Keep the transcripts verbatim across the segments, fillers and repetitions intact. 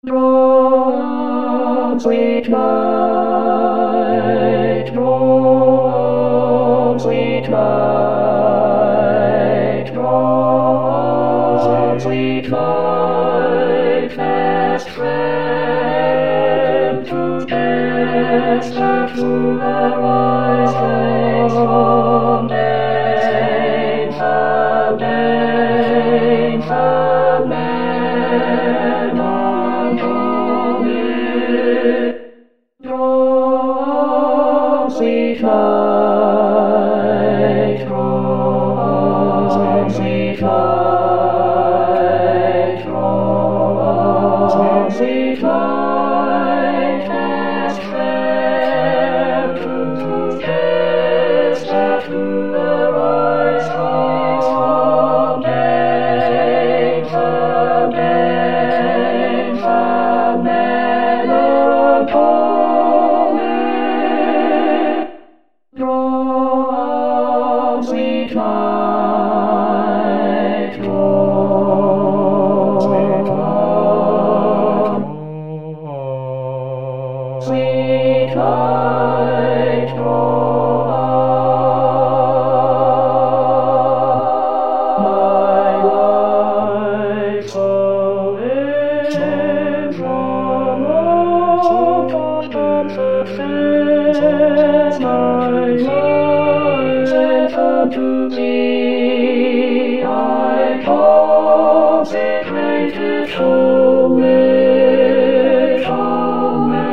Drone, sweet night, drone, sweet night, drone, sweet night, fast friend to tester to arise from Dane, from Dane, from man unto me. Drone, sweet night, drone, sweet night, drone, sweet night, fast friend to tester to arise from Dane, from Dane, from melancholy. Drone, sweet night, drone, sweet night, sweet night, drone. My life's a living drama, my life unto me, I consecrated, show me, show me,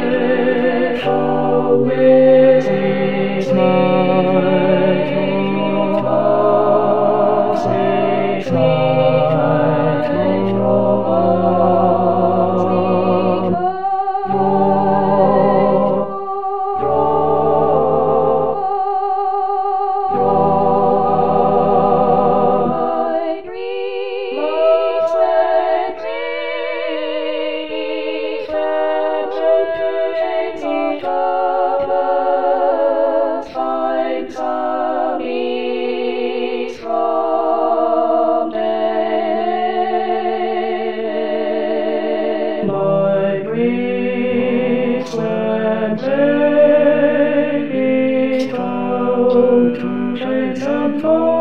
show me this night, this night, my griefs and babies come to take and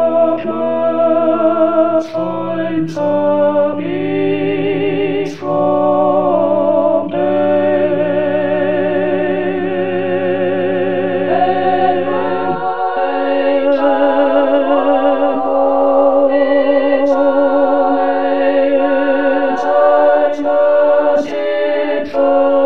focus, find some ease from day.